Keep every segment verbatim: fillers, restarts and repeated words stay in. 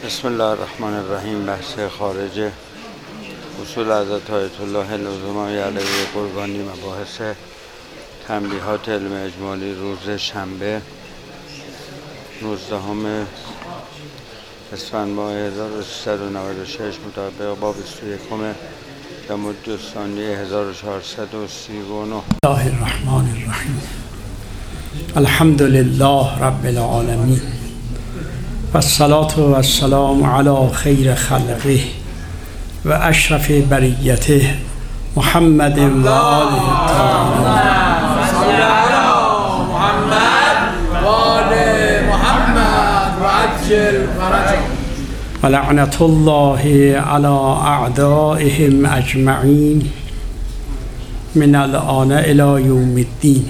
بسم الله الرحمن الرحیم. بحث خارج اصول حضرت آیت الله العظمای علیه قربانی، مباحث تنبیهات علم اجمالی، روز شنبه نوزدهم اسفند ماه هزار و سیصد و نود و شش مطابق با بیست و یکم جمادی الثانی هزار و چهارصد و سی و نه. الله الرحمن الرحیم. الحمد لله رب العالمین و الصلاة و السلام علی خیر خلقه و اشرف بریته محمد و آله الطاهرین. و لعنت الله علی اعدائهم اجمعین من الآن الی یوم الدین.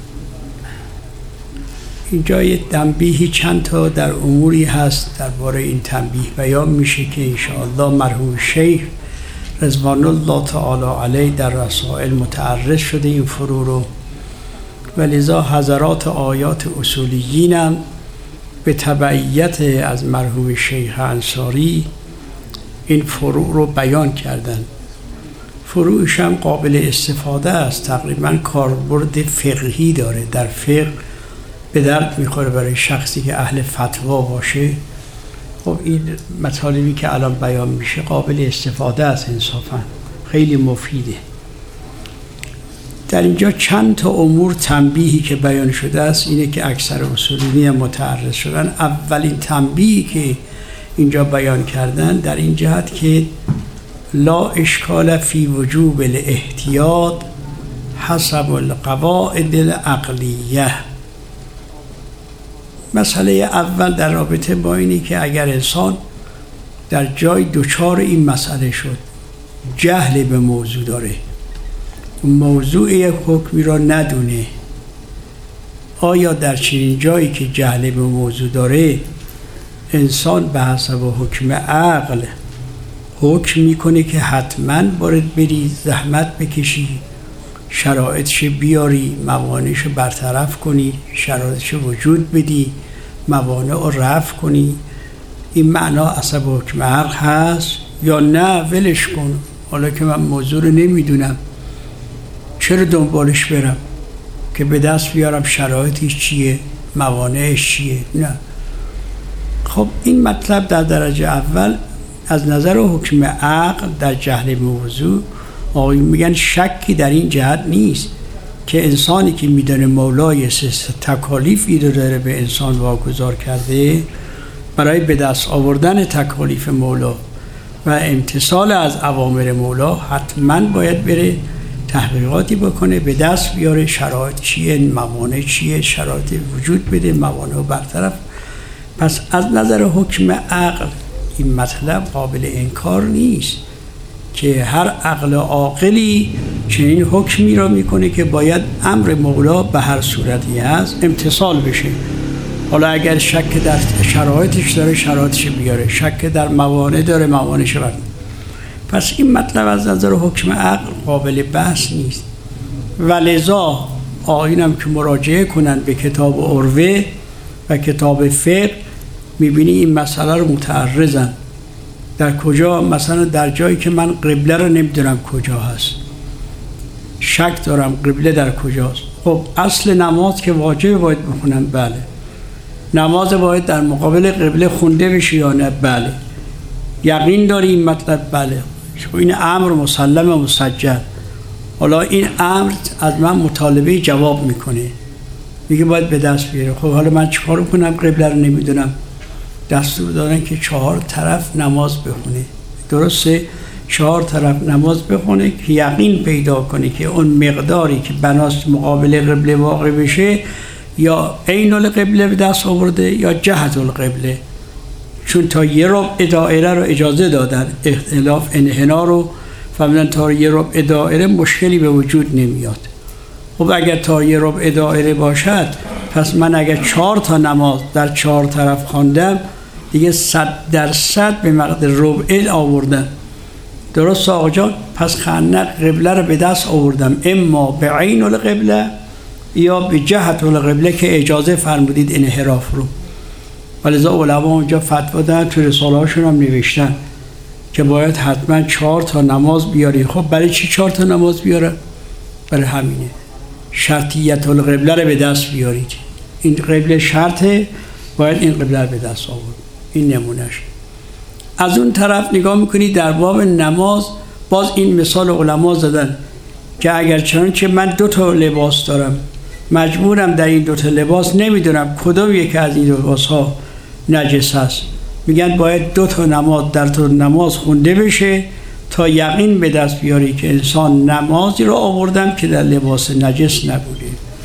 اینجا یه تنبیهی چند تا در اموری هست درباره این تنبیه بیان میشه که انشاءالله مرحوم شیخ رضوان الله تعالی علیه در رسائل متعرض شده این فروع رو، و لذا حضرات آیات اصولیین هم به تبعیت از مرحوم شیخ انصاری این فروع رو بیان کردن. فروعش هم قابل استفاده است، تقریبا کاربرد فقهی داره، در فقه به درد میخوره برای شخصی که اهل فتوا باشه. خب این مطالبی که الان بیان میشه قابل استفاده است، انصافا خیلی مفیده. در اینجا چند تا امور تنبیهی که بیان شده است اینه که اکثر اصولینی متعرض شدن. اولین تنبیهی که اینجا بیان کردن در این جهت که لا اشکال فی وجوب الاحتیاط حسب القواعد العقلیه. مسئله اول در رابطه با اینی که اگر انسان در جای دوچار این مسئله شد، جهل به موضوع داره، موضوع یک حکمی را ندونه، آیا در چنین جایی که جهل به موضوع داره انسان به حسب حکم عقل حکم میکنه که حتما باید بری زحمت بکشی، شرایطش بیاری، موانعش برطرف کنی، شرایطش وجود بدی، موانع رو رفع کنی؟ این معنا حسب حکم عقل هست یا نه ولش کن، حالا که من موضوع رو نمیدونم چرا دنبالش برم که به دست بیارم شرایطش چیه، موانعش چیه؟ نه. خب این مطلب در درجه اول از نظر حکم عقل در جهل موضوع آقای میگن شکی در این جهت نیست که انسانی که میدونه مولای تکالیفی رو داره به انسان واگذار کرده، برای به دست آوردن تکالیف مولا و امتثال از اوامر مولا حتما باید بره تحقیقاتی بکنه، به دست بیاره شرایط چیه، موانع چیه، شرایط وجود بده، موانع رو برطرف. پس از نظر حکم عقل این مطلب قابل انکار نیست که هر عقل عاقلی چنین حکمی را میکنه که باید امر مولا به هر صورتی هست امتثال بشه. حالا اگر شک در شرایطش داره شرایطش بیاره، شک در موانع داره موانعش برد. پس این مطلب از نظر حکم عقل قابل بحث نیست، و لذا آیینم که مراجعه کنن به کتاب عروه و کتاب فقه میبینی این مسئله رو متعرضن. در کجا؟ مثلا در جایی که من قبله رو نمیدونم کجا هست، شک دارم قبله در کجاست. خب اصل نماز که واجب باید بخونم، بله. نماز باید در مقابل قبله خونده بشه یا نه؟ بله. یقین داری این مطلب؟ بله. این امر مسلم و مسجل. حالا این امر از من مطالبه جواب میکنه، میگه باید به دست بیاره. خب حالا من چیکار کنم قبله رو نمیدونم؟ دستور دارن که چهار طرف نماز بخونه، درسته؟ چهار طرف نماز بخونه که یقین پیدا کنه که اون مقداری که بناست مقابل قبله واقع بشه یا عین القبله به دست آورده یا جهت القبله. چون تا یه ربع دایره رو اجازه دادن، اختلاف انحنا رو فهمیدن تا یه ربع دایره مشکلی به وجود نمیاد. خب اگر تا یه ربع دایره باشد، پس من اگر چهار تا نماز در چهار طرف خواندم دیگه صد درصد به مقدار ربع آوردم. درست آقا جان؟ پس خانه قبله رو به دست آوردم، اما به عین القبله یا به جهت القبله که اجازه فرمودید انحراف رو. ولذا علما اونجا فتوا دادن، تو رساله هاشون هم نوشتن که باید حتما چهار تا نماز بیاری. خب برای چی چهار تا نماز بیاره؟ برای همینه، شرطیت القبله رو به دست بیارید. این قبله شرطه، باید این قبله رو به دست آورد. این نمونهش. از اون طرف نگاه میکنی در باب نماز، باز این مثال علما زدن که اگر چنانچه من دو تا لباس دارم، مجبورم در این دو تا لباس نمیدونم کدوم یکی از این لباس ها نجس هست، میگن باید دو تا نماز در تو نماز خونده بشه تا یقین به دست بیاری که انسان نمازی رو آوردم که در لباس نجس نبوده.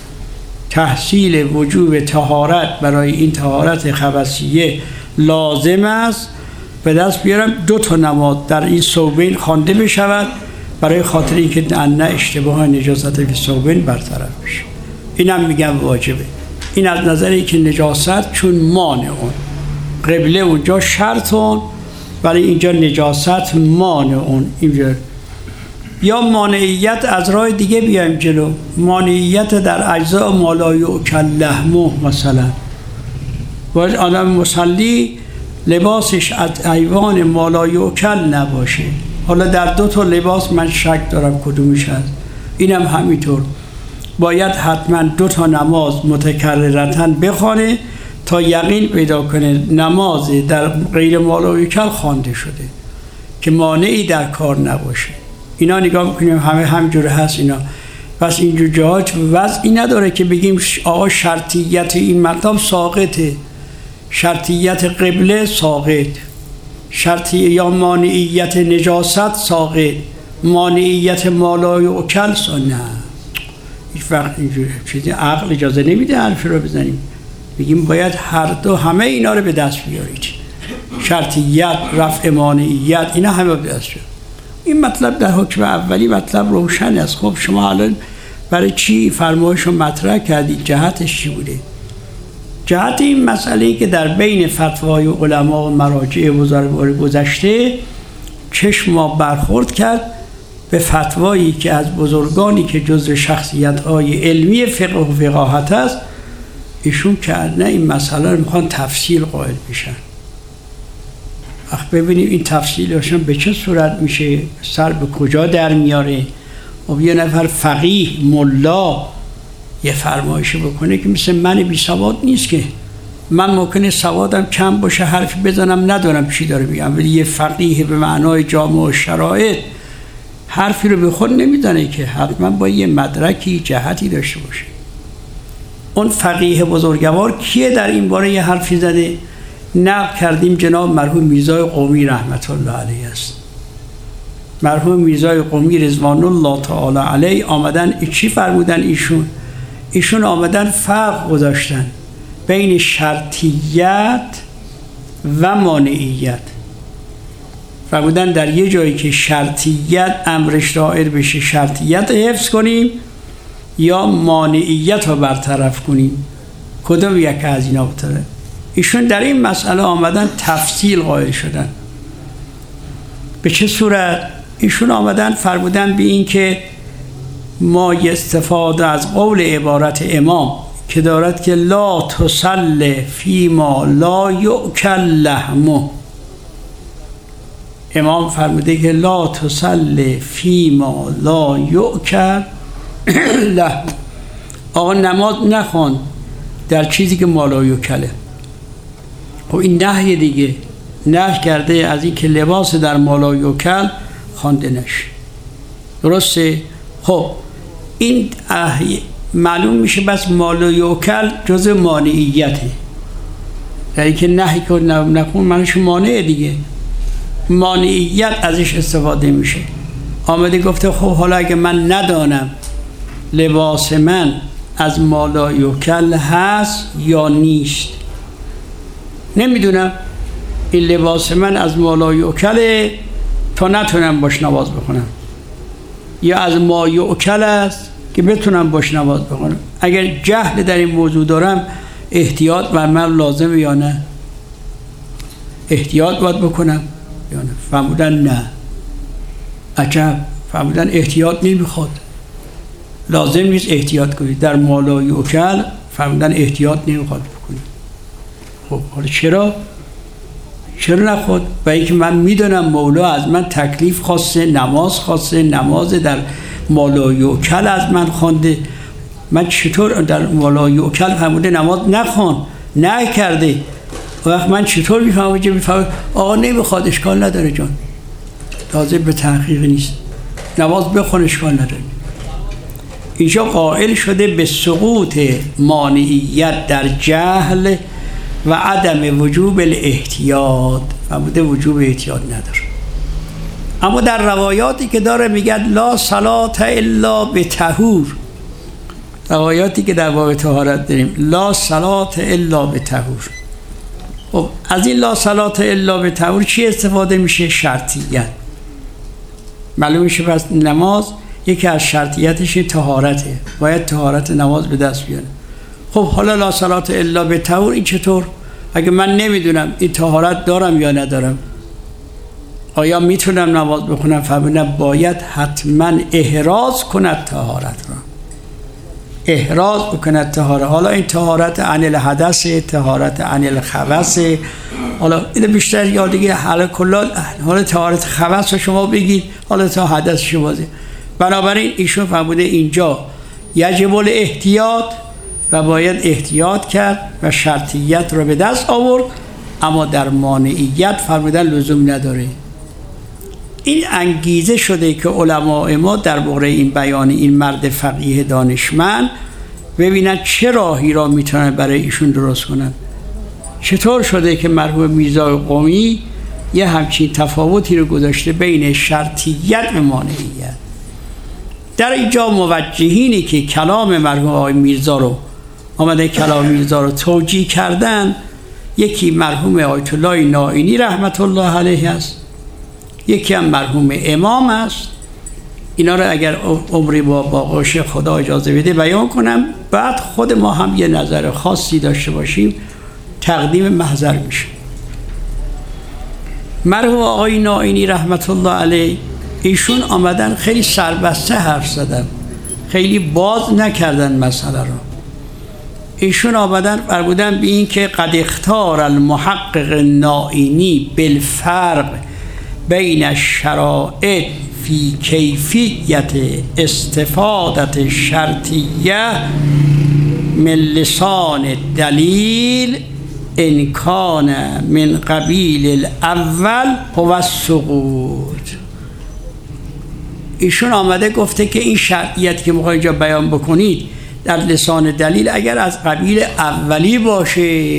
تحصیل وجوب طهارت برای این طهارت خبثیه لازم است به دست بیارم دو تا نماز در این ثوبین خوانده بشود، برای خاطر اینکه نه اشتباه نجاست فی ثوبین برطرف بشه. اینم میگم واجبه. این از نظری که نجاست چون مانع اون، قبله اونجا شرط اون، برای اینجا نجاست مانع اون. اینجا یا مانعیت از راه دیگه بیایم جلو، مانعیت در اجزاء ما لا یؤکل لحمه. مثلا باید آدم مصلی لباسش از حیوان ما لا یؤکل نباشه. حالا در دو تا لباس من شک دارم کدومش هست. اینم همینطور باید حتما دو تا نماز متکررتاً بخونه تا یقین پیدا کنه نماز در غیر ما لا یؤکل خوانده شده که مانعی در کار نباشه. اینا نگاه میکنیم همه همجوره هست اینا. پس اینجور جاهات وضعی نداره که بگیم آقا شرطیت این مطلب ساقطه، شرطیت قبله ساقط، شرطی یا مانعیت نجاست ساقط، مانعیت ما لا یؤکل نه. هیچ وقت اینجور چیزی عقل اجازه نمیده حرفی رو بزنیم. بگیم باید هر دو همه اینا رو به دست بیارید، شرطیت، رفع مانعیت، اینا همه به دست بیارید. این مطلب در حکم اولی مطلب روشن است. خب شما الان برای چی فرمایش رو مطرح کردید؟ جهتش چی بوده؟ جهت این مسئله که در بین فتوای علما و مراجع بزرگوار گذشته چشم ما برخورد کرد به فتوایی که از بزرگانی که جزء شخصیت‌های علمی فقه و فقاهت است، ایشون که نه این مسئله رو میخوان تفصیل قائل بشن. اخ ببینیم این تفصیلشون به چه صورت میشه، سر به کجا در میاره. و یه نفر فقیه ملا یه فرمایشی بکنه که مثل من بی سواد نیست که من ممکنه سوادم کم باشه، حرفی بزنم ندارم چی داره میگم، ولی یه فقیه به معنای جامع و شرایط حرفی رو به خود نمیزنه که حتما با یه مدرکی جهتی داشته باشه. اون فقیه بزرگوار کیه در این باره یه حرفی زده؟ نقل کردیم جناب مرحوم میرزای قمی رحمت الله علیه است. مرحوم میرزای قمی رضوان الله تعالی علیه آمدن چی فرمودن؟ ایشون ایشون آمدن فرق گذاشتن بین شرطیت و مانعیت. فرمودن در یه جایی که شرطیت امرش دایر بشه شرطیت حفظ کنیم یا مانعیت رو برطرف کنیم، کدوم یک از اینا بتره؟ ایشون در این مسئله آمدن تفصیل قائل شدن. به چه صورت؟ ایشون آمدن فرمودن به این که ما استفاده از قول عبارت امام که دارد که لا تصل فی ما لا یؤکل لحمه. امام فرموده که لا تصل فی ما لا یؤکل لحمه. آقا نماز نخوان در چیزی که ما لا یؤکله. خب این نهی دیگه، نهی کرده از این که لباس در ما لا یؤکل خوانده نشه. درسته؟ خب این معلوم میشه بس ما لا یؤکل جزء مانعیته، یعنی که نهی که نکن معنیش مانع دیگه، مانعیت ازش استفاده میشه. آمده گفته خب حالا اگه من ندانم لباس من از ما لا یؤکل هست یا نیست، نمیدونم این لباس من از ما لا یؤکله تا نتونم باش نماز بخونم، یا از ما یؤکل است که بتونم باش نماز بخونم. اگر جهل در این موضوع دارم احتیاط بر من لازمه یا نه؟ احتیاط باید بکنم یا نه؟ فرمودن نه. عجب، فرمودن احتیاط نمیخواد، لازم نیست احتیاط کنید در ما لا یؤکل. فرمودن احتیاط نمیخواد بکنید. خب حالا چرا؟ چرا نخود؟ و اینکه من میدونم مولا از من تکلیف خواسته، نماز خواسته، نماز در مالا یوکل از من خوانده. من چطور در مالا یوکل فرموده نماز نخوان، نه کرده، وقت من چطور میفهمم که میفهمم آقا نمیخواد، اشکال نداره جان، تازه به تحقیق نیست، نماز بخون اشکال نداره. اینجا قائل شده به سقوط مانعیت در جهل و عدم وجوب الاحتیاط، فرموده وجوب احتیاط نداره. اما در روایاتی که داره میگن لا صلاة الا به طهور، روایاتی که در باب طهارت داریم لا صلاة الا به طهور. خب از این لا صلاة الا به طهور چی استفاده میشه؟ شرطیت. معلوم میشه پس نماز یکی از شرطیتش طهارته، باید طهارت نماز به دست بیاره. خب حالا لا صلاة الا به طهور این چطور؟ اگه من نمیدونم این طهارت دارم یا ندارم، آیا میتونم نماز بخونم؟ فرمودن باید حتما احراز کند طهارت را، احراز بکند طهارت. حالا این طهارت عن الحدث، طهارت عن الخبث، حالا این بیشتر یا دیگه حالا کلا حالا طهارت خبث رو شما بگید، حالا تا حدث شما بگید. بنابراین ایشون فرموده اینجا یجب الاحتیاط و باید احتیاط کرد و شرطیت رو به دست آورد، اما در مانعیت فرمودن لزوم نداره. این انگیزه شده که علماء ما در باره این بیان این مرد فقیه دانشمند ببینن چه راهی را میتونن برای ایشون درست کنن. چطور شده که مرحوم میرزا قمی یه همچین تفاوتی رو گذاشته بین شرطیت و مانعیت. در اینجا موجهینی که کلام مرحوم آقای میرزا رو آمده کلام میرزا رو توجیه کردن، یکی مرحوم آیت الله نائینی رحمت الله علیه است، یکی هم مرحوم امام است. اینا رو اگر عمری با باقاش خدا اجازه بده بیان کنم، بعد خود ما هم یه نظر خاصی داشته باشیم تقدیم محضر میشه. مرحوم آقای نائینی رحمت الله علیه ایشون آمدن خیلی سربسته حرف زدن، خیلی باز نکردن مسئله رو. ایشون آمدن فرمودن به این که قد اختار المحقق نائینی بالفرق بین الشرائط فی کیفیت استفادت شرطیه من لسان دلیل ان کان من قبیل الاول هو السقوط. ایشون آمده گفته که این شرطیت که میخواید اینجا بیان بکنید در لسان دلیل اگر از قبیل اولی باشه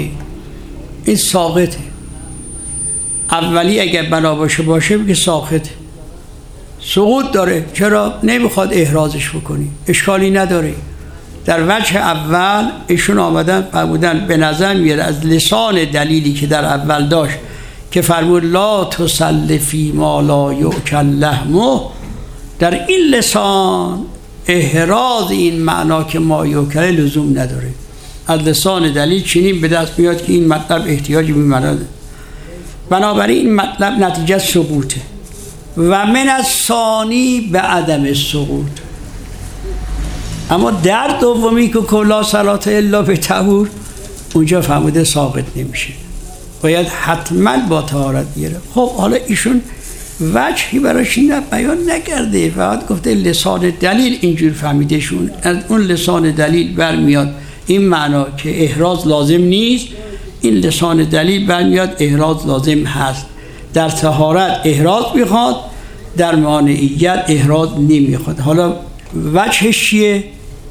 این ساقطه، اولی اگر بنا باشه باشه بگه ساقطه، سقوط داره. چرا؟ نمیخواد احرازش بکنی، اشکالی نداره. در وجه اول ایشون آمدن فرمودن به نظر میاد از لسان دلیلی که در اول داشت که فرمود لا تصل فی ما لا یؤکل لحمه، در این لسان احراز این معنا که ما یؤکل لزوم نداره. از لسان دلیل چنین به دست میاد که این مطلب احتیاج به معنا داره. بنابراین این مطلب نتیجه سقوطه و من از ثانی به عدم سقوط. اما در دومی که کلا صلاة الا به طهور اونجا فهمیده ساقط نمیشه، باید حتما با طهارت گیره. خب حالا ایشون وجهی براش این بیان نکرده، فقط گفته لسان دلیل اینجور فهمیدشون. از اون لسان دلیل برمیاد این معنا که احراز لازم نیست، این لسان دلیل برمیاد احراز لازم هست. در طهارت احراز میخواد، در مانعیت احراز نمیخواد. حالا وجهش چیه؟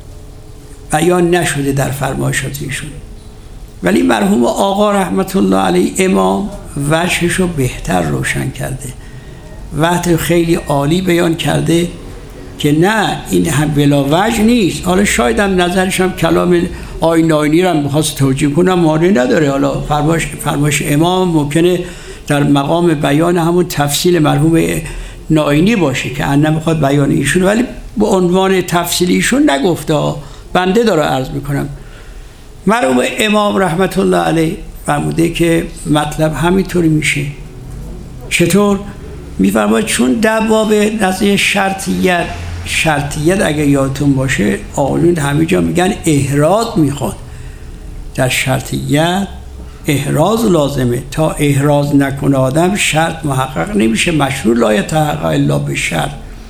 بیان نشده در فرمایشات ایشون، ولی مرحوم آقا رحمت الله علیه امام وجهش رو بهتر روشن کرده، وقت خیلی عالی بیان کرده که نه این هم بلا وجه نیست. حالا شاید هم نظرش هم کلام آقای نائینی رو هم بخواست توجیه کنم مانع نداره، حالا فرمایش فرمایش امام ممکنه در مقام بیان همون تفصیل مرحوم نائینی باشه که انا میخواد بیان ایشون، ولی به عنوان تفصیل ایشون نگفته، بنده داره عرض میکنم. مرحوم امام رحمت الله علیه فرموده که مطلب همینطوری میشه. چطور؟ میفرماید چون در باب نظر شرطیت، شرطیت اگه یادتون باشه آقایون همه جا میگن احراز میخواد، در شرطیت احراز لازمه. تا احراز نکنه آدم شرط محقق نمیشه. مشروع لا یتحقق الا بالشرط.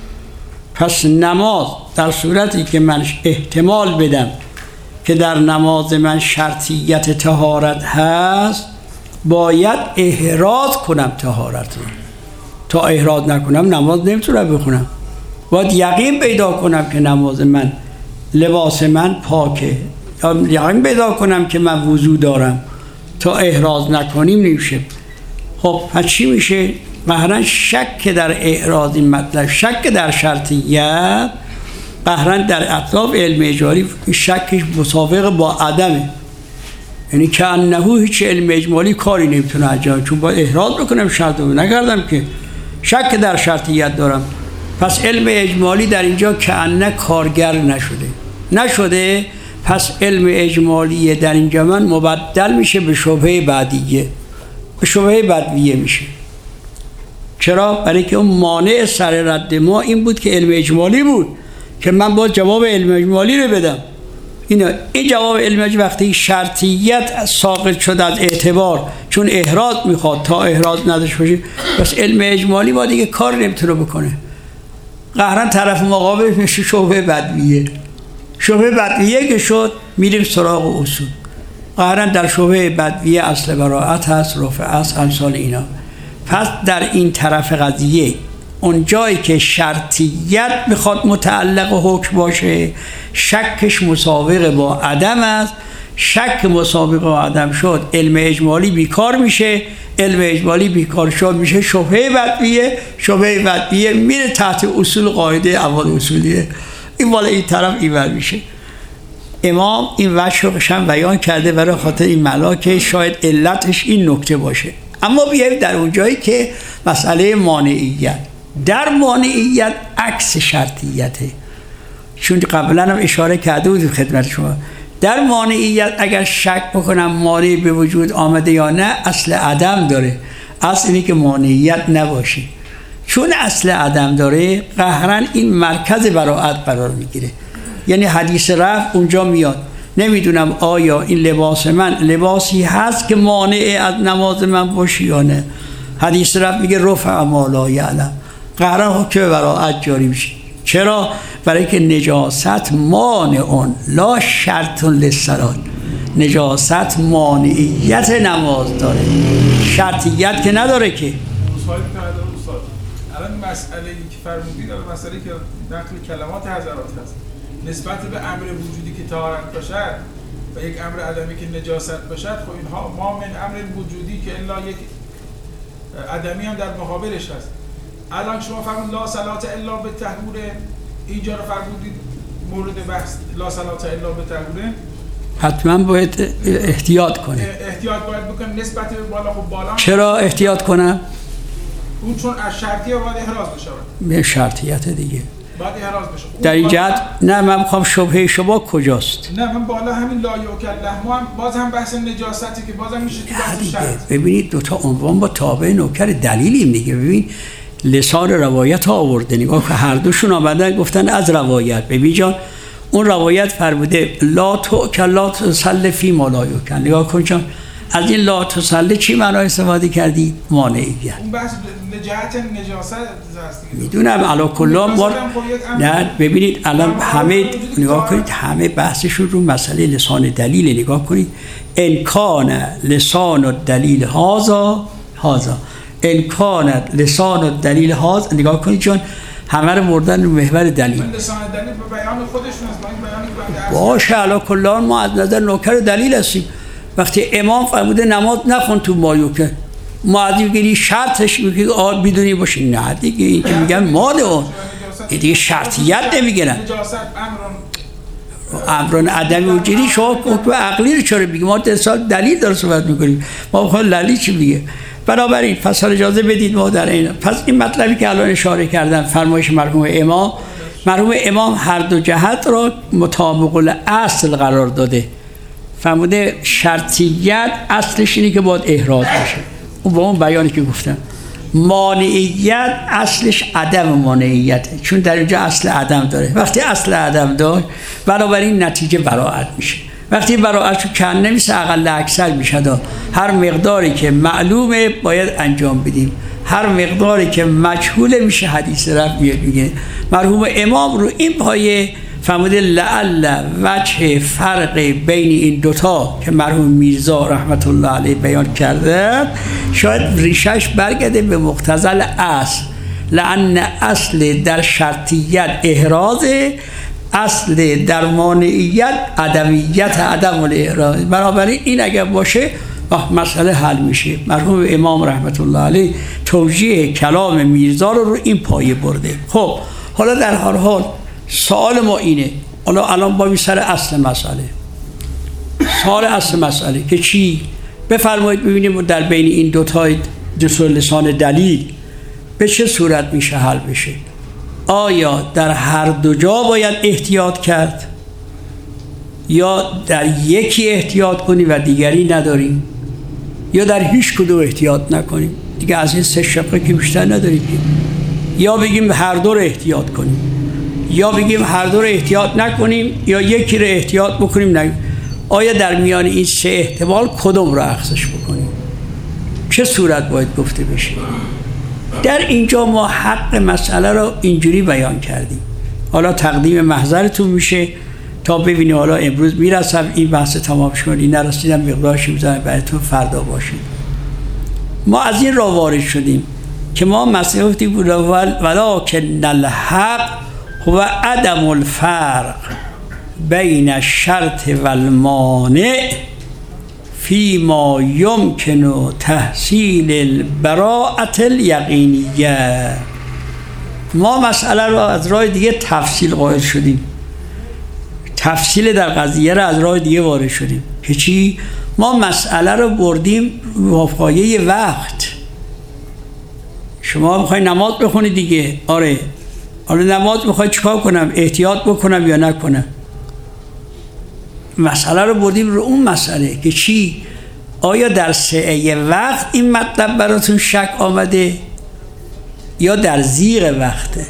پس نماز در صورتی که من احتمال بدم که در نماز من شرطیت طهارت هست، باید احراز کنم طهارت رو. تا احراز نکنم نماز نمیتونم بخونم. باید یقین پیدا کنم که نماز من، لباس من پاکه، یا یقین پیدا کنم که من وضو دارم. تا احراز نکنیم نمیشه. خب پس چی میشه؟ قهرن شک در احراز این مطلب، شک در شرطیت، قهرن در اطراف علم اجمالی شکش مسابقه با عدمه. یعنی که انهو هیچ علم اجمالی کاری نمیتونه انجام، چون باید احراز بکنم شرط رو نکردم که شک در شرطیت دارم. پس علم اجمالی در اینجا که انه کارگر نشده نشده پس علم اجمالی در اینجا من مبدل میشه به شبهه بعدیه، به شبهه بدویه میشه. چرا؟ برای که اون مانع سر رد ما این بود که علم اجمالی بود که من باید جواب علم اجمالی رو بدم. اینا این جواب علم اجمالی وقتی شرطیت ساقط شد از اعتبار، چون احراز میخواد، تا احراز نداشته باشه بس علم اجمالی با دیگه کار نمیتونه بکنه. قهرن طرف مقابل میشه شبهه بدویه. شبهه بدویه که شد میریم سراغ اصول. قهرن در شبهه بدویه اصل براءت هست، رفع است، امثال اینا. پس در این طرف قضیه اون جایی که شرطیت میخواد متعلق حکم باشه، شکش مسابقه با عدم است. شک مسابقه با عدم شد، علم اجمالی بیکار میشه. علم اجمالی بیکار شد میشه شبهه بدویه. شبهه بدویه میره تحت اصول قاعده اول اصولیه. این بالا این طرف اینور میشه. امام این وجهش هم بیان کرده برای خاطر این معنا که شاید علتش این نکته باشه. اما بیاییم در اون جایی که مسئله مانعیت، در مانعیت عکس شرطیته. چون قبلا هم اشاره کرده بود خدمت شما، در مانعیت اگر شک بکنم مانع به وجود آمده یا نه، اصل عدم داره. اصل اینه که مانعیت نباشه. چون اصل عدم داره، قهرن این مرکز براءت قرار میگیره. یعنی حدیث رفع اونجا میاد. نمیدونم آیا این لباس من لباسی هست که مانع از نماز من باشه یا نه. حدیث رفع میگه رفع ما لا یعلم. قهرن حکم براءت جاری میشه. چرا؟ برای که نجاست مانع لا شرط للصلاة. نجاست مانعیت نماز داره، شرطیت که نداره. که الان مسئله ای که فرمودید، الان مسئله که نقل کلمات حضرات هست نسبت به امر وجودی که طهارت باشد و یک امر عدمی که نجاست باشد، خب اینها ما من امر وجودی که الا یک عدمی هم در مقابلش هست. الان شما فرمودید لا صلاة الا بالطهور، اینجا رو فرمودید مورد بحث لا صلاة الا بالطهور، حتما باید احتیاط کنه. احتیاط باید بکنه نسبت به بالا. خب بالا چرا احتیاط کنم؟ اون چون از شرطیه باید احراز بشه. به شرطیت دیگه باید احراز بشه. در این جهت نه، من میخوام شبهه شما کجاست؟ نه من بالا همین لا یوکل لحم هم باز هم بحث نجاستی که بازم میشه تو بحث شرط. ببینید دوتا عنوان با تابع نوکر دلیلیم دیگه. ببین لسان روایت ها آورده، نگاه که هر دوشون آمدن گفتن از روایت. ببین جان اون روایت فرموده لا توکل لا تصلی فی ما لا یوکل. نگاه کن جان از این لا تصلی چی معنی استفاده کردی؟ مانعیت. اون بحث نجات نجاست هست دیگه. میدونم علا کلا ما نه. ببینید الان همه نگاه کنید، همه بحثشون رو مسئله لسان دلیل. نگاه کنید انکان لسان الدلیل هازا هازا انکان لسان الدلیل هاز. نگاه کنید جان همه رو مردن رو محور دلیل. لسان دلیل به بیان خودشون است، با این بیانی که باشه علا کلا ما از نظر نوکر دلیل هستیم. وقتی امام فرموده نماز نخون تو مایوکه، ما از دیگه شرطش میگه آ بدونی باشه. نه دیگه این که میگن مال اون این دیگه شرطیت نمیگیرن. نجاست امرون امرون عدمی وجودی. شما حکم عقلی رو چرا بگیم؟ ما درسال دلیل داره صحبت میکنیم. ما بخوام دلیل چی میگه؟ بنابراین پس اجازه بدید ما در این پس این مطلبی که الان اشاره کردم، فرمایش مرحوم امام، مرحوم امام هر دو جهت را مطابق الاصل قرار داده. فرموده شرطیت اصلش اینه که باید احراز بشه، اون با اون بیانی که گفتم. مانعیت اصلش عدم مانعیته، چون در اینجا اصل عدم داره. وقتی اصل عدم داره بنابراین نتیجه براءت میشه. وقتی براعتش کن نمیشه اقل اکثر میشه. هر مقداری که معلومه باید انجام بدیم، هر مقداری که مجهوله میشه حدیث رفت میاد میگه. مرحوم امام رو این پایه فرموده لعل وجه فرق بین این دوتا که مرحوم میرزا رحمت الله علیه بیان کرده شاید ریشش برگرده به مقتضل اصل، لأن اصل در شرطیت احراز، اصل در مانعیت عدمیت عدم الاحراز. بنابراین این اگر باشه مسئله حل میشه. مرحوم امام رحمت الله علیه توجیه کلام میرزا رو رو این پایه برده. خب حالا در هر حال سوال ما اینه، حالا الان با سر اصل مسئله، سوال اصل مسئله که چی؟ بفرمایید ببینیم در بین این دو تا دو لسان دلیل به چه صورت میشه حل بشه. آیا در هر دو جا باید احتیاط کرد یا در یکی احتیاط کنی و دیگری نداریم، یا در هیچ کدوم احتیاط نکنیم دیگه از این سه شقه که بیشتر نداریم، یا بگیم هر دو رو احتیاط کنیم، یا بگیم هر دو رو احتیاط نکنیم یا یکی رو احتیاط بکنیم نگیم. آیا در میان این سه احتمال کدوم رو اخذش بکنیم؟ چه صورت باید گفته بشه؟ در اینجا ما حق مسئله رو اینجوری بیان کردیم. حالا تقدیم محضرتون میشه تا ببینیم. حالا امروز میرسم این بحث تمام شد، این نرسیدم مقدارش میذارم براتون فردا باشید. ما از این را وارد شدیم که ما مسئله گفتیم ولکن الحق هو عدم الفرق بین الشرط و المانع فیما یمکن تحصیل البراءة الیقینیه. ما مسئله رو از راه دیگه تفصیل قائل شدیم، تفصیل در قضیه رو از راه دیگه وارد شدیم که چی؟ ما مسئله رو بردیم وفقایه وقت. شما میخوای نماز بخونی دیگه، آره آره نماز میخوای چیکار کنم؟ احتیاط بکنم یا نکنم؟ مسئله رو بردیم رو اون مسئله که چی؟ آیا در سعه وقت این مطلب براتون شک آمده یا در زیغ وقته؟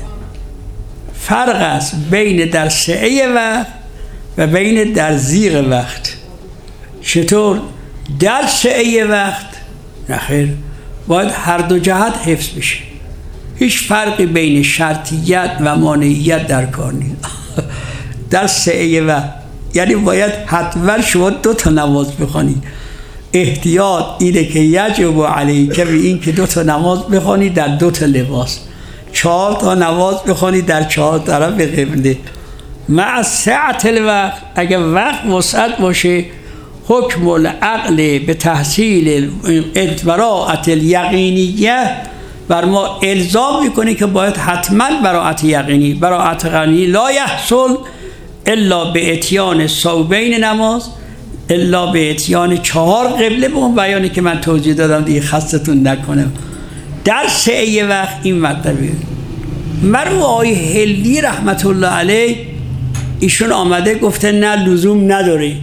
فرق است بین در سعه وقت و بین در زیغ وقت. چطور؟ در سعه وقت نخیر، باید هر دو جهت حفظ بشه، هیچ فرقی بین شرطیت و مانعیت در کار نیست. در سعه وقت یعنی باید حتما شما دو تا نماز بخوانید. احتیاط اینه که یجب علیک به این که دو تا نماز بخوانید در دو تا لباس، چهار تا نماز بخوانید در چهار طرف قبله. مع سعت الوقت، اگر وقت وسعت باشه حکم العقل به تحصیل البراءة الیقینیه بر ما الزام میکنه که باید حتما براءت یقینی. براءت یقینی لا یحصل الا به اتیان صوبین نماز، الا به اتیان چهار قبله، به اون بیانی که من توضیح دادم دیگه خستتون نکنم. در سعی وقت این مطلبه. مرحوم آقای هلوی رحمت الله علیه ایشون آمده گفته نه لزوم نداره،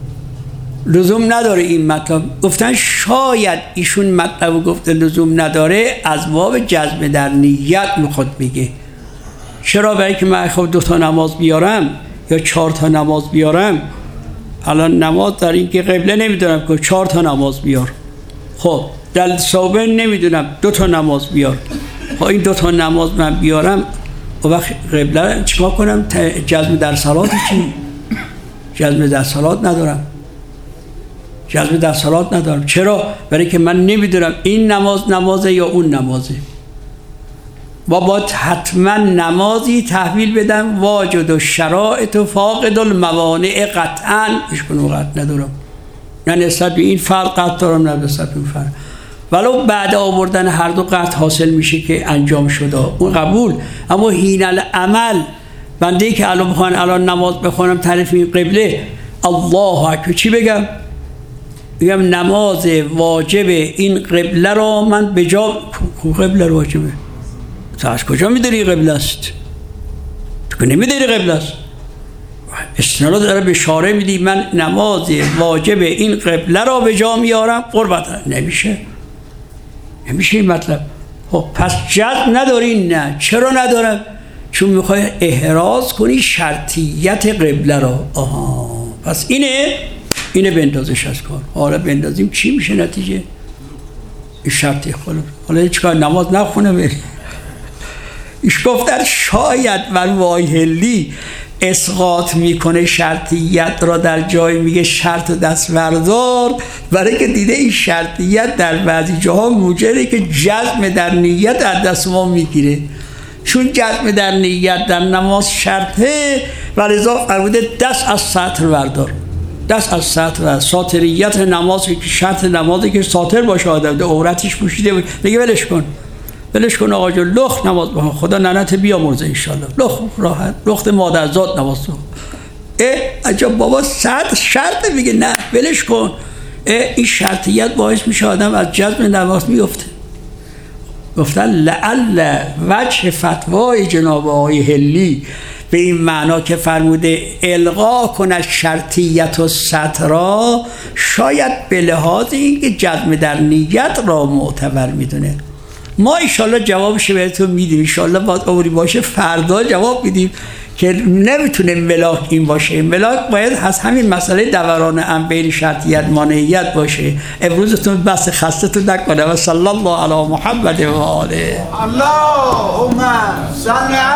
لزوم نداره این مطلب. گفتن شاید ایشون مطلب گفته لزوم نداره از باب جزم در نیت میخواد بگه. چرا؟ برای که من خب دو تا نماز بیارم یا چهار تا نماز بیارم، الان نماز در این که قبله نمیدونم که چهار تا نماز بیار، خب در صوبه نمیدونم دو تا نماز بیار، خب این دو تا نماز من بیارم و وقت قبله چیکار کنم؟ جزم در صلات چی؟ جزم در صلات ندارم، جزم در صلات ندارم. چرا؟ برای که من نمیدونم این نماز نمازه یا اون نمازه و باید حتما نمازی تحویل بدم واجد و شرائط و فاقد الموانع قطعا اشکنو قطع ندارم، نه نسبت به این فرق قطع دارم نه نسبت به این فرق، ولو بعد آوردن هر دو قطع حاصل میشه که انجام شده اون قبول. اما حین العمل بنده که الان بخوان الان نماز بخونم طرف این قبله الله اکبر چی بگم؟ بگم نماز واجب این قبله را من به جا قبله رو واجبه. تو از کجا میداری قبله است؟ تو که نمیداری قبله است. استناد داره بشاره میدی من نماز واجب این قبله را به جا میارم قربت. نمیشه نمیشه این مطلب. خب پس جد نداری؟ نه. چرا ندارم؟ چون میخوای احراز کنی شرطیت قبله را. آها پس اینه اینه بندازش از کار. حالا بندازیم چی میشه نتیجه؟ این شرطی خلوف. حالا چیکار نماز نخونه بری؟ ایش گفتن شاید مروای هلی اسقاط میکنه شرطیت را، در جای میگه شرط دست بردار، برای که دیده این شرطیت در بعضی جاها موجبه که جزم در نیت از دست ما میگیره، چون جزم در نیت در نماز شرطه و لذا فرموده دست از سطر بردار، دست از سطر و ساتریت نماز که شرط نمازه که ساتر باشه، آدم ده عورتش پوشیده میگه ولش کن ولش کن آقا جون، لخت نماز بخون، خدا ننت بیامرزه انشالله، لخت راحت، لخت مادرزاد نماز بخون. اه عجب بابا صد شرط میگه نه ولش کن. این شرطیت باعث میشه آدم از جزم نماز میفته. گفتن لعل وجه فتوای جناب آقای هلی به این معنا که فرموده الغا کند شرطیت و سطرا، شاید به لحاظ این که جزم در نیت را معتبر میدونه. ما انشالله جوابش بهتون میدیم، انشالله باید عمری باشه فردا جواب میدیم که نمیتونه ملاک این باشه. ملاک باید از همین مسئله دوران ام بین شرطیت مانعیت باشه. امروزتون بس خستتون نکنه و صلی الله علی محمد و آله. اللهم صل